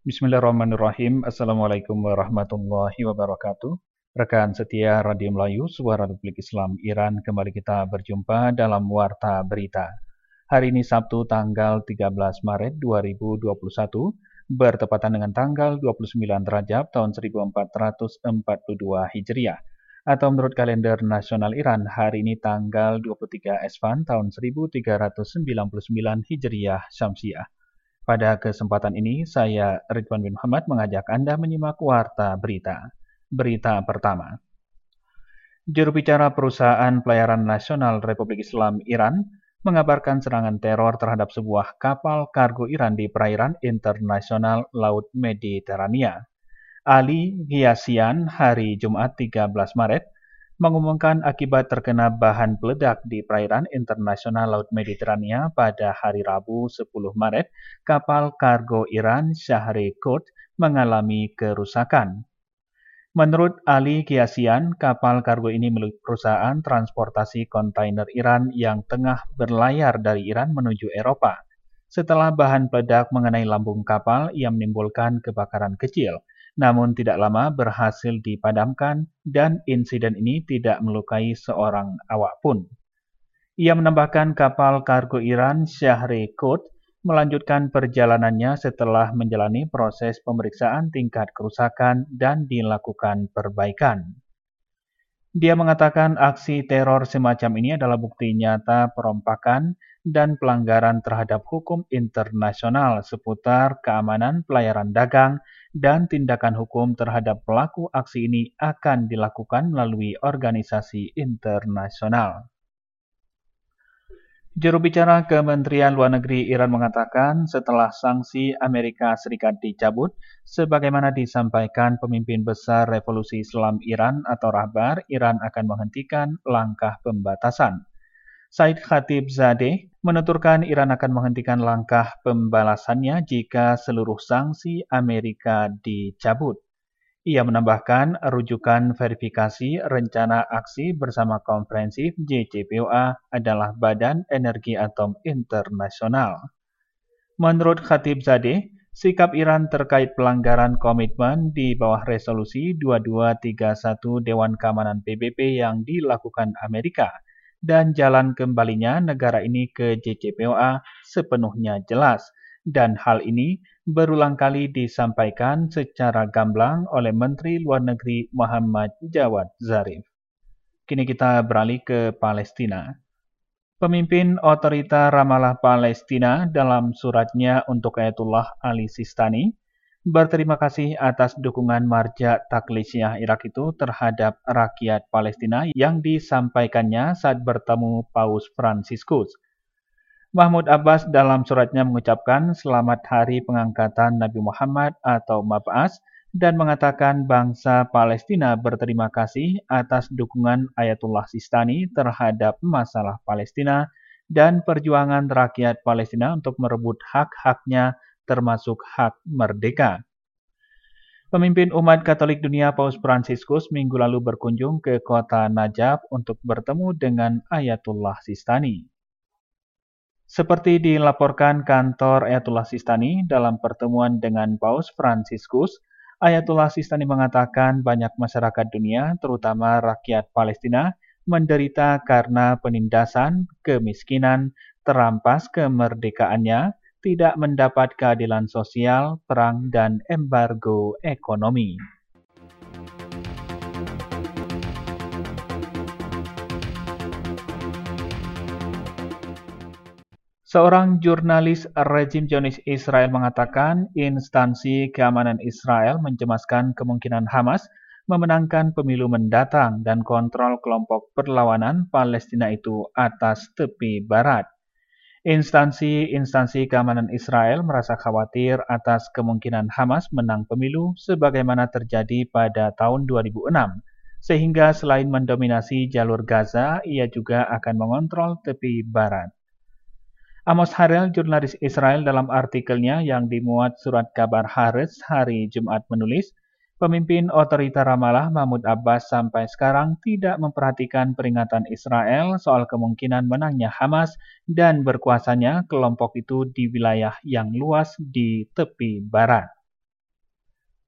Bismillahirrahmanirrahim. Assalamualaikum warahmatullahi wabarakatuh. Rekan setia Radio Melayu, Suara Republik Islam Iran, kembali kita berjumpa dalam Warta Berita. Hari ini Sabtu tanggal 13 Maret 2021, bertepatan dengan tanggal 29 Rajab tahun 1442 Hijriah. Atau menurut kalender nasional Iran, hari ini tanggal 23 Esfand tahun 1399 Hijriah Syamsiah. Pada kesempatan ini, saya Ridwan bin Muhammad mengajak Anda menyimak Warta Berita. Berita pertama. Juru bicara Perusahaan Pelayaran Nasional Republik Islam Iran mengabarkan serangan teror terhadap sebuah kapal kargo Iran di perairan internasional Laut Mediterania. Ali Ghiasian hari Jumat 13 Maret mengumumkan akibat terkena bahan peledak di perairan internasional Laut Mediterania pada hari Rabu 10 Maret, kapal kargo Iran Shahri Qut mengalami kerusakan. Menurut Ali Ghiasian, kapal kargo ini milik perusahaan transportasi kontainer Iran yang tengah berlayar dari Iran menuju Eropa. Setelah bahan peledak mengenai lambung kapal, ia menimbulkan kebakaran kecil. Namun tidak lama berhasil dipadamkan dan insiden ini tidak melukai seorang awak pun. Ia menambahkan kapal kargo Iran Shahri Qut melanjutkan perjalanannya setelah menjalani proses pemeriksaan tingkat kerusakan dan dilakukan perbaikan. Dia mengatakan aksi teror semacam ini adalah bukti nyata perompakan dan pelanggaran terhadap hukum internasional seputar keamanan pelayaran dagang, dan tindakan hukum terhadap pelaku aksi ini akan dilakukan melalui organisasi internasional. Juru bicara Kementerian Luar Negeri Iran mengatakan setelah sanksi Amerika Serikat dicabut, sebagaimana disampaikan pemimpin besar Revolusi Islam Iran atau Rahbar, Iran akan menghentikan langkah pembatasan. Said Khatibzadeh menuturkan Iran akan menghentikan langkah pembalasannya jika seluruh sanksi Amerika dicabut. Ia menambahkan rujukan verifikasi rencana aksi bersama komprehensif JCPOA adalah Badan Energi Atom Internasional. Menurut Khatibzadeh, sikap Iran terkait pelanggaran komitmen di bawah resolusi 2231 Dewan Keamanan PBB yang dilakukan Amerika dan jalan kembalinya negara ini ke JCPOA sepenuhnya jelas, dan hal ini berulang kali disampaikan secara gamblang oleh Menteri Luar Negeri Muhammad Jawad Zarif. Kini kita beralih ke Palestina. Pemimpin otorita Ramallah Palestina dalam suratnya untuk Ayatullah Ali Sistani berterima kasih atas dukungan Marja Taklisiah Irak itu terhadap rakyat Palestina yang disampaikannya saat bertemu Paus Fransiskus. Mahmud Abbas dalam suratnya mengucapkan selamat hari pengangkatan Nabi Muhammad atau Mab'as dan mengatakan bangsa Palestina berterima kasih atas dukungan Ayatullah Sistani terhadap masalah Palestina dan perjuangan rakyat Palestina untuk merebut hak-haknya termasuk hak merdeka. Pemimpin umat Katolik dunia Paus Fransiskus minggu lalu berkunjung ke kota Najaf untuk bertemu dengan Ayatullah Sistani. Seperti dilaporkan kantor Ayatullah Sistani dalam pertemuan dengan Paus Fransiskus, Ayatullah Sistani mengatakan banyak masyarakat dunia, terutama rakyat Palestina, menderita karena penindasan, kemiskinan, terampas kemerdekaannya, tidak mendapat keadilan sosial, perang, dan embargo ekonomi. Seorang jurnalis rejim Zionis Israel mengatakan instansi keamanan Israel mencemaskan kemungkinan Hamas memenangkan pemilu mendatang dan kontrol kelompok perlawanan Palestina itu atas tepi barat. Instansi keamanan Israel merasa khawatir atas kemungkinan Hamas menang pemilu sebagaimana terjadi pada tahun 2006, sehingga selain mendominasi jalur Gaza, ia juga akan mengontrol tepi barat. Amos Harel, jurnalis Israel, dalam artikelnya yang dimuat surat kabar Haaretz hari Jumat menulis, pemimpin otorita Ramallah Mahmud Abbas sampai sekarang tidak memperhatikan peringatan Israel soal kemungkinan menangnya Hamas dan berkuasanya kelompok itu di wilayah yang luas di tepi barat.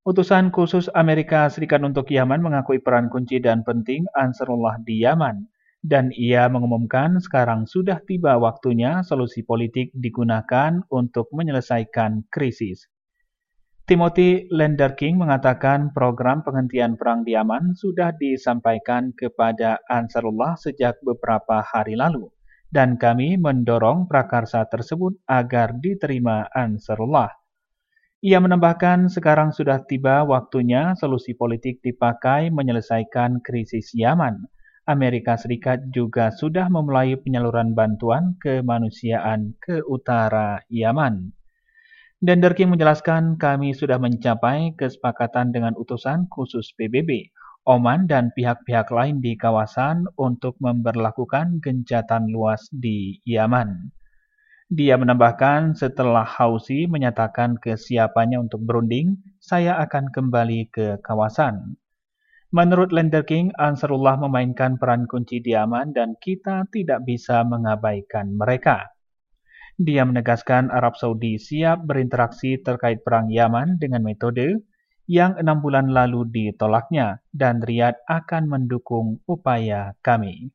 Utusan khusus Amerika Serikat untuk Yaman mengakui peran kunci dan penting Ansarullah di Yaman, dan ia mengumumkan sekarang sudah tiba waktunya solusi politik digunakan untuk menyelesaikan krisis. Timothy Lenderking mengatakan program penghentian perang di Yaman sudah disampaikan kepada Ansarullah sejak beberapa hari lalu, dan kami mendorong prakarsa tersebut agar diterima Ansarullah. Ia menambahkan sekarang sudah tiba waktunya solusi politik dipakai menyelesaikan krisis Yaman. Amerika Serikat juga sudah memulai penyaluran bantuan kemanusiaan ke utara Yaman. Denderking menjelaskan kami sudah mencapai kesepakatan dengan utusan khusus PBB, Oman dan pihak-pihak lain di kawasan untuk memberlakukan gencatan luas di Yaman. Dia menambahkan setelah Houthi menyatakan kesiapannya untuk berunding, saya akan kembali ke kawasan. Menurut Lenderking, Ansarullah memainkan peran kunci di Yaman dan kita tidak bisa mengabaikan mereka. Dia menegaskan Arab Saudi siap berinteraksi terkait perang Yaman dengan metode yang 6 bulan lalu ditolaknya dan Riyadh akan mendukung upaya kami.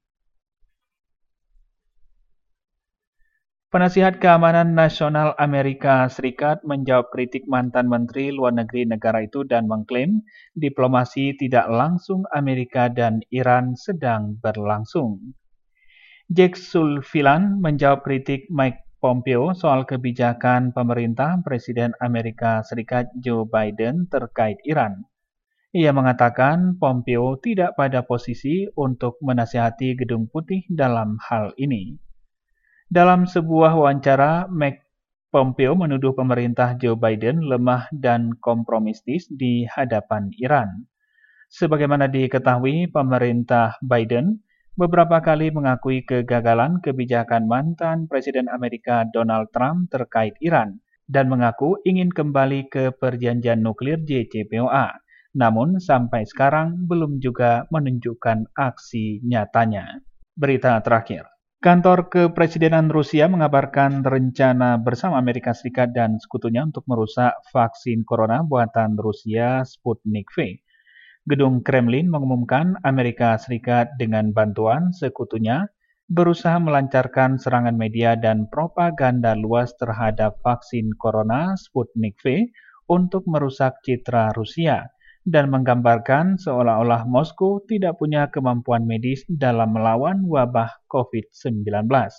Penasihat Keamanan Nasional Amerika Serikat menjawab kritik mantan Menteri Luar Negeri negara itu dan mengklaim diplomasi tidak langsung Amerika dan Iran sedang berlangsung. Jake Sullivan menjawab kritik Mike Pompeo soal kebijakan pemerintah Presiden Amerika Serikat Joe Biden terkait Iran. Ia mengatakan Pompeo tidak pada posisi untuk menasihati Gedung Putih dalam hal ini. Dalam sebuah wawancara, Mike Pompeo menuduh pemerintah Joe Biden lemah dan kompromistis di hadapan Iran. Sebagaimana diketahui, pemerintah Biden beberapa kali mengakui kegagalan kebijakan mantan Presiden Amerika Donald Trump terkait Iran dan mengaku ingin kembali ke perjanjian nuklir JCPOA. Namun sampai sekarang belum juga menunjukkan aksi nyatanya. Berita terakhir. Kantor Kepresidenan Rusia mengabarkan rencana bersama Amerika Serikat dan sekutunya untuk merusak vaksin corona buatan Rusia Sputnik V. Gedung Kremlin mengumumkan Amerika Serikat dengan bantuan sekutunya berusaha melancarkan serangan media dan propaganda luas terhadap vaksin corona Sputnik V untuk merusak citra Rusia dan menggambarkan seolah-olah Moskow tidak punya kemampuan medis dalam melawan wabah COVID-19.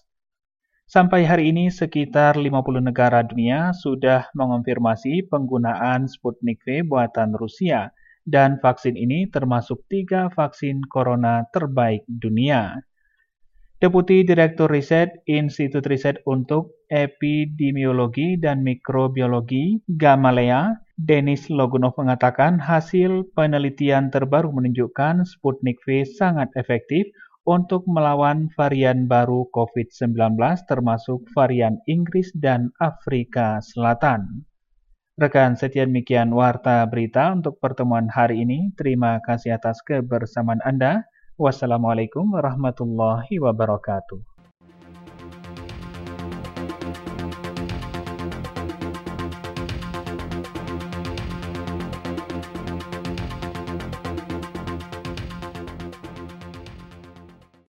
Sampai hari ini, sekitar 50 negara dunia sudah mengonfirmasi penggunaan Sputnik V buatan Rusia, dan vaksin ini termasuk 3 vaksin corona terbaik dunia. Deputi Direktur Riset Institut Riset untuk Epidemiologi dan Mikrobiologi Gamaleya, Denis Logunov mengatakan hasil penelitian terbaru menunjukkan Sputnik V sangat efektif untuk melawan varian baru COVID-19 termasuk varian Inggris dan Afrika Selatan. Rekan setia demikian warta berita untuk pertemuan hari ini. Terima kasih atas kebersamaan Anda. Wassalamualaikum warahmatullahi wabarakatuh.